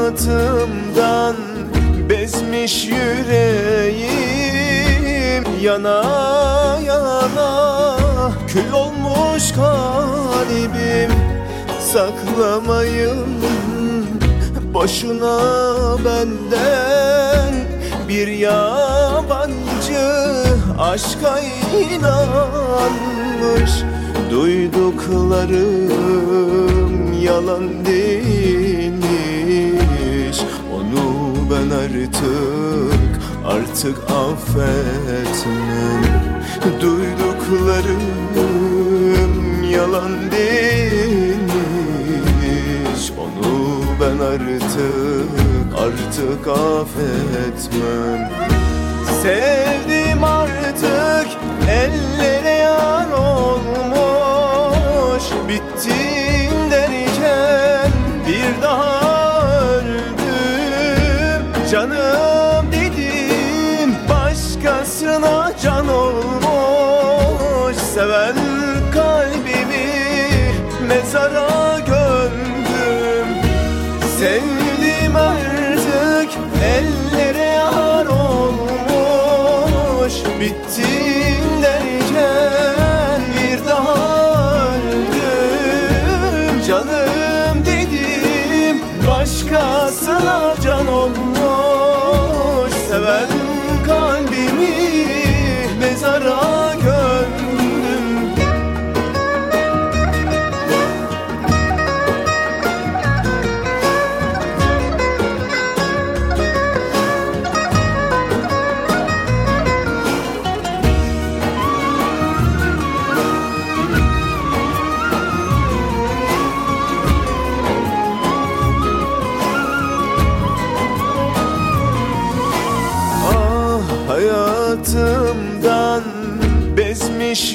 hayatımdan bezmiş yüreğim, yana yana kül olmuş kalbim. Saklamayın boşuna benden bir yabancı aşka inanmış. Duyduklarım yalan değilmiş. Onu ben artık affetmem. Duyduklarım yalan değilmiş. Onu ben artık affetmem. Sevdim artık, ellere yar olmuş. Bittim derken bir daha öldüm. Canım dedim, başkasına can olmuş. Seven kalbimi mezara gömdüm. Sevdim artık, ellere yar olmuş. Bittim derken bir daha öldüm. Canım dedim, başkasına can olmuş. Seven kalbimi mezara gömdüm. Hayatımdan bezmiş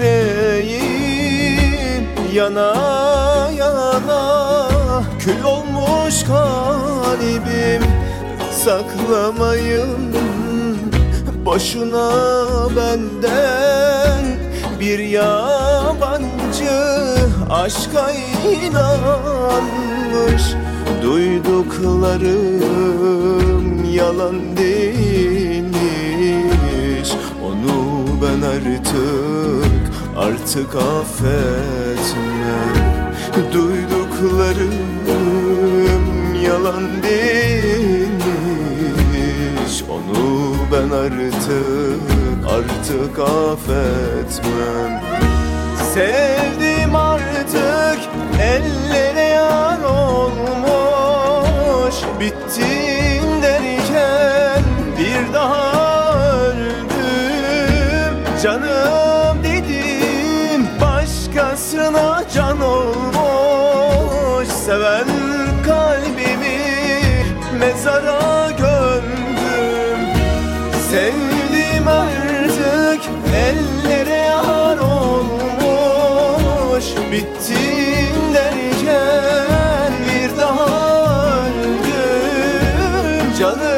yüreğim, yana yana kül olmuş kalbim. Saklamayın boşuna benden bir yabancı aşka inanmış. Duyduklarım yalan değilmiş. Onu ben artık affetmem. Duyduklarım yalan değilmiş. Onu ben artık affetmem. Sevdim artık, ellere yar olmuş. Bittim derken bir daha öldüm. Canım dedim, başkasına can olmuş. Seven kalbimi mezara gömdüm. Sevdim artık, ellere yar olmuş. Bittim derken bir daha öldüm. Canım